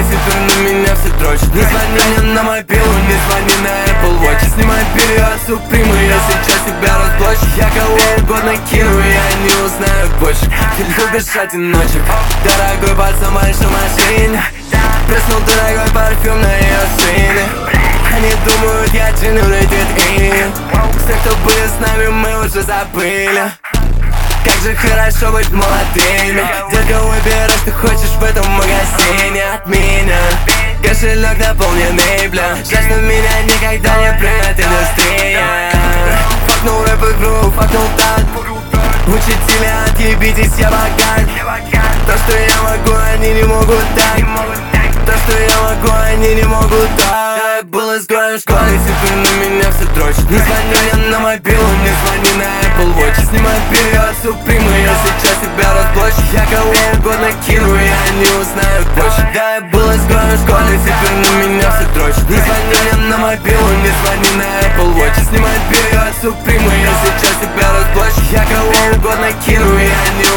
теперь на меня все дрочат. Не звони мне на мобилу, не звони на Apple Watch. Снимай белье от Supreme, я сейчас тебя разблочу. Я кого угодно кину, я не узнаю почек. Ты любишь одиночек, дорогой пацан в большой машине. Плеснул дорогой парфюм на ее шине. Они думают, я джин улетит и все, кто были с нами, мы уже забыли. Как же хорошо быть молодыми. Детка, выбирай, что хочешь в этом магазине от меня. Кошелек наполненный, бля. Жаль, что меня никогда не примет индустрия. Факнул рэп игру, факнул так. Учителя, отъебитесь, я богат. То, что я могу, они не могут дать. То, что я могу, они не могут дать. Был изгоем в школе, теперь на меня все дрочат. Не звони мне на мобилу, не звони на Apple Watch. Снимай белье от Supreme, я сейчас тебя разблочу. Я кого угодно кину, я не узнаю почек. Да, я был изгоем в школе, теперь на меня все дрочат. Не звони мне на мобилу, не звони на Apple Watch. Снимай белье от Supreme, я сейчас тебя разблочу. Я кого угодно кину, я не